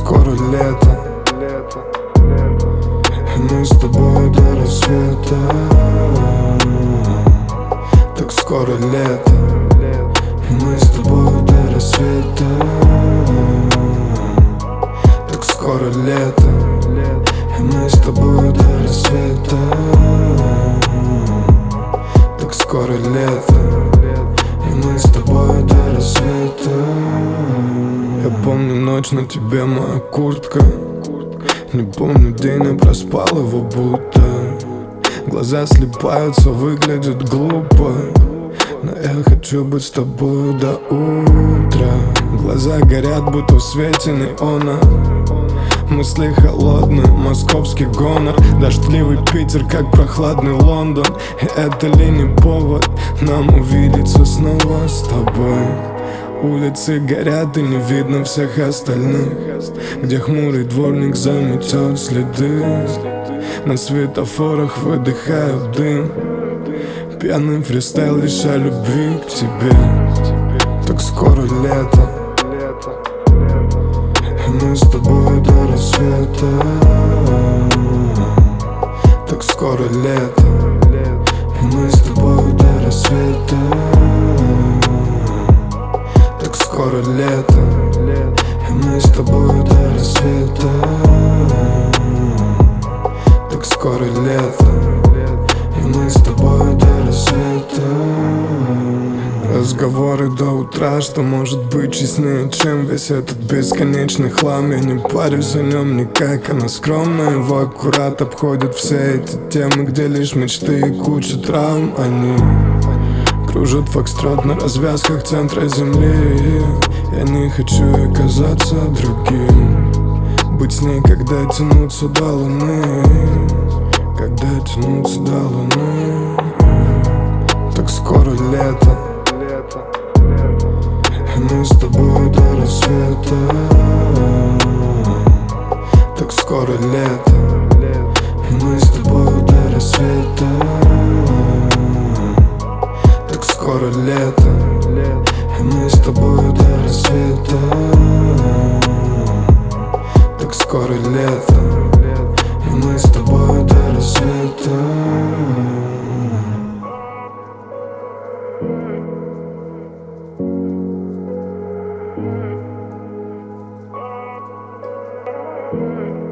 скоро лето, и мы с тобой до рассвета. Так скоро лето, и мы с тобой до рассвета. Так скоро лето, и мы с тобой до рассвета. Так скоро лето, и мы с тобой до рассвета. Я помню ночь, на тебе моя куртка. Не помню день, я проспал его будто. Глаза слипаются, выглядят глупо, но я хочу быть с тобой до утра. Глаза горят, будто в свете неона. Мысли холодные, московский гонор. Дождливый Питер, как прохладный Лондон. И это ли не повод нам увидеться снова с тобой? Улицы горят и не видно всех остальных, где хмурый дворник заметет следы. На светофорах выдыхаю дым. Пьяный фристайл лишь о любви к тебе. Так скоро лето, и мы с тобой до рассвета. Так скоро лето, и мы с тобой до рассвета. Так скоро лето, и мы с тобой до рассвета. Так скоро лето, и мы с тобой до рассвета. Разговоры до утра, что может быть честнее, чем весь этот бесконечный хлам. Я не парюсь о нем никак, она скромно его аккурат обходит все эти темы, где лишь мечты и куча травм. Они кружат фокстрот на развязках центра земли. Я не хочу оказаться другим, быть с ней, когда тянуться до луны, когда тянуться до луны. Так скоро лето, и мы с тобой до рассвета. Так скоро лето, и мы с тобой до рассвета. Так скоро лето, и мы с тобой до рассвета. Так скоро лето, и мы с тобой до рассвета. Mm-hmm.